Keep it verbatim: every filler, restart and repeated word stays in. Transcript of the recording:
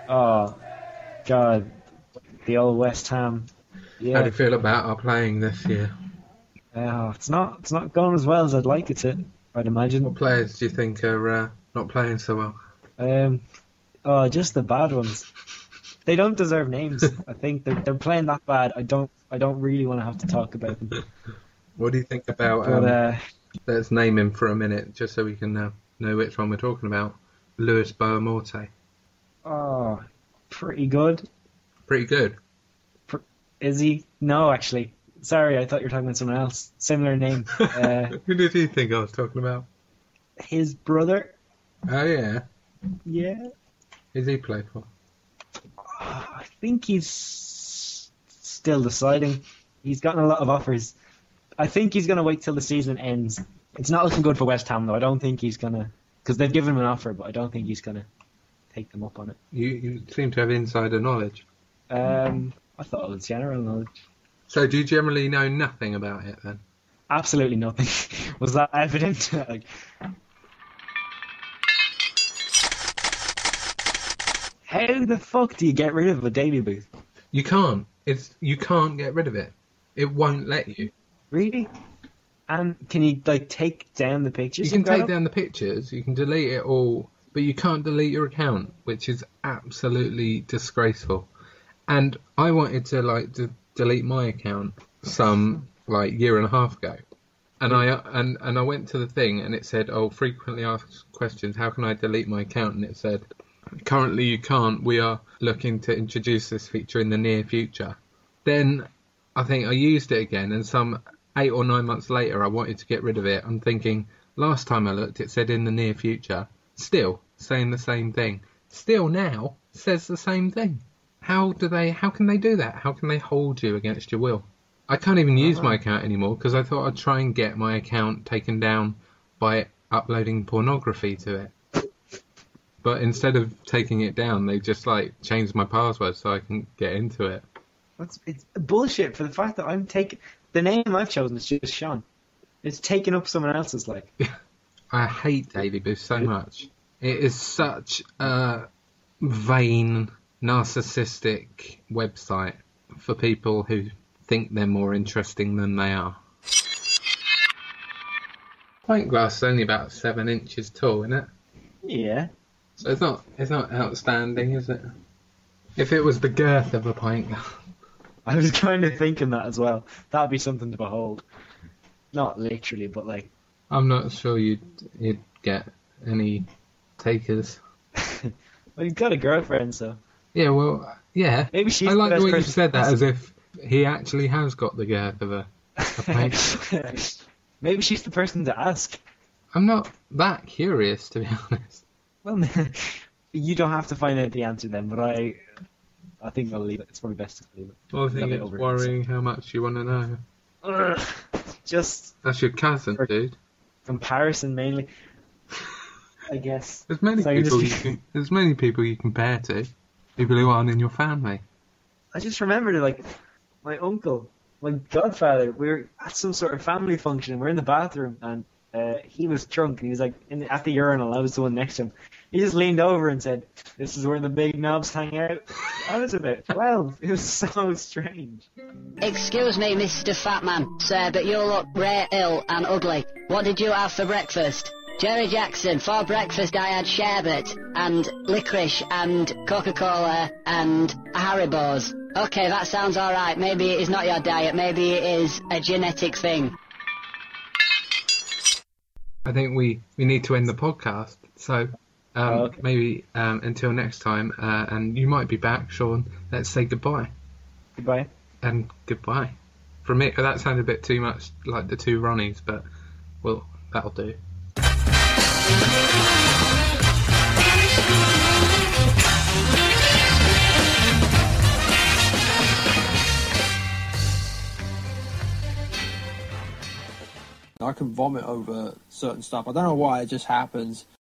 Oh God, the old West Ham. How do Yeah, you feel about our playing this year? uh, it's not it's not going as well as I'd like it to. I'd What imagine. players do you think are uh, not playing so well? Um, oh, just the bad ones. They don't deserve names. I think they're they're playing that bad. I don't I don't really want to have to talk about them. What do you think about, But um, uh, let's name him for a minute, just so we can uh, know which one we're talking about. Lewis Boamorte. oh, pretty good. Pretty good. Pr- Is he? No, actually. Sorry, I thought you were talking about someone else. Similar name. Uh, Who did you think I was talking about? his brother. Oh, yeah. Yeah. Who's he play for? I think he's still deciding. He's gotten a lot of offers. I think he's going to wait till the season ends. It's not looking good for West Ham, though. I don't think he's going to... Because they've given him an offer, but I don't think he's going to take them up on it. You, you seem to have insider knowledge. Um, I thought it was general knowledge. So do you generally know nothing about it then? Absolutely nothing. Was that evident? Like, how the fuck do you get rid of a daily booth? You can't. It's you can't get rid of it. It won't let you. Really? And can you like take down the pictures? You can and go take up? down the pictures, you can delete it all, but you can't delete your account, which is absolutely disgraceful. And I wanted to like to delete my account some like year and a half ago, and I and and I went to the thing and it said, "Oh, frequently asked questions. How can I delete my account?" And it said, "Currently you can't. We are looking to introduce this feature in the near future." Then I think I used it again, and some eight or nine months later I wanted to get rid of it. I'm thinking, last time I looked it said in the near future. Still saying the same thing. Still now says the same thing. How do they? How can they do that? How can they hold you against your will? I can't even use my account anymore because I thought I'd try and get my account taken down by uploading pornography to it. But instead of taking it down, they just like changed my password so I can get into it. It's, it's bullshit for the fact that I'm taking... The name I've chosen is just Sean. It's taking up someone else's, like... I hate Daily Boost so much. It is such a vain, narcissistic website for people who think they're more interesting than they are. Pint glass is only about seven inches tall, isn't it? Yeah. So it's not it's not outstanding, is it? If it was the girth of a pint glass. I was kind of thinking that as well. That'd be something to behold. Not literally, but like... I'm not sure you'd you'd get any takers. Well, you've got a girlfriend, so... Yeah, well, yeah. Maybe she's I the like best the way you person said to that, ask. as if he actually has got the girth of a, a pint. Maybe she's the person to ask. I'm not that curious, to be honest. Well, you don't have to find out the answer then, but I... I think I'll leave it. It's probably best to leave it. Well, I think Love it it's over worrying how much you want to know. Ugh. Just That's your cousin, For- dude. comparison mainly, I guess. There's many So you people. You just- can, there's many people you compare to. People who aren't in your family. I just remembered, like, my uncle, my godfather, we were at some sort of family function, we're in the bathroom, and uh, he was drunk, and he was, like, in the, at the urinal, I was the one next to him. He just leaned over and said, "This is where the big knobs hang out." I was about twelve. It was so strange. Excuse me, Mister Fatman, sir, but you look rare ill and ugly. What did you have for breakfast? Jerry Jackson, for breakfast I had sherbet, and licorice, and Coca-Cola, and Haribo's. Okay, that sounds alright. Maybe it is not your diet, maybe it is a genetic thing. I think we, we need to end the podcast. So um, Oh, okay. maybe um, until next time, uh, and you might be back, Sean. Let's say goodbye. Goodbye. And goodbye. For me, that sounded a bit too much like the two Ronnies, but well, that'll do. I can vomit over certain stuff. I don't know why, it just happens.